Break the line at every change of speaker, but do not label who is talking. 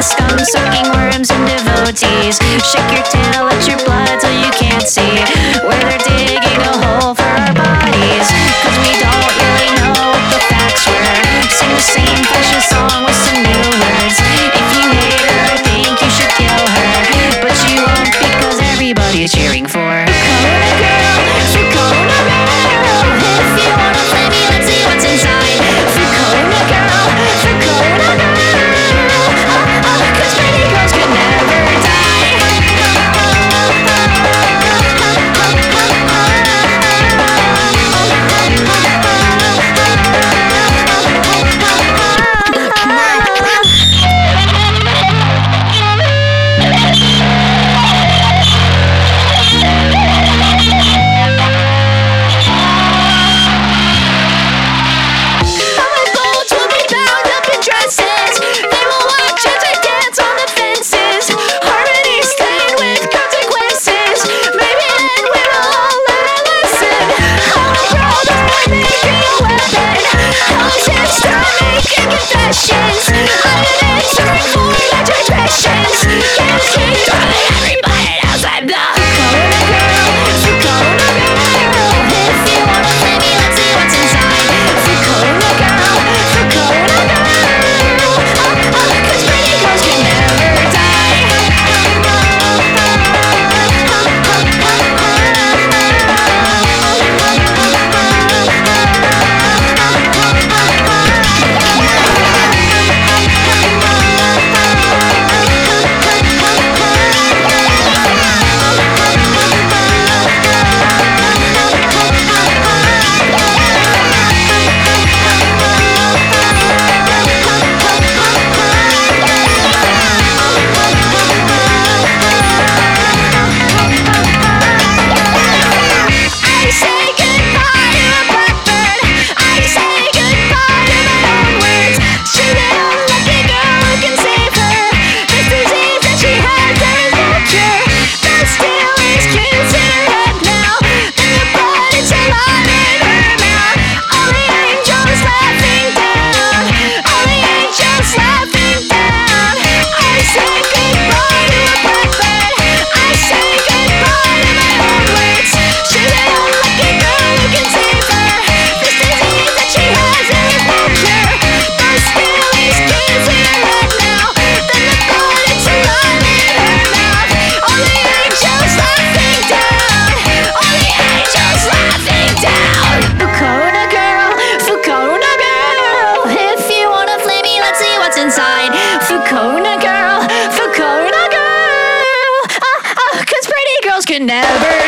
scum sucking worms and devotees. Shake your tail, let your blood till you can't see where they're digging a hole for our bodies. Cause we don't really know what the facts were. Sing the same fashion song with some new words. If you hate her, I think you should kill her, but you won't because everybody's cheering for Fucona girl, Fucona girl. If you wanna play me, let's see what's inside. Fucona girl, Fucona girl. Cause pretty girls can never die. Inside Fucona girl, Fucona girl. Cause pretty girls can never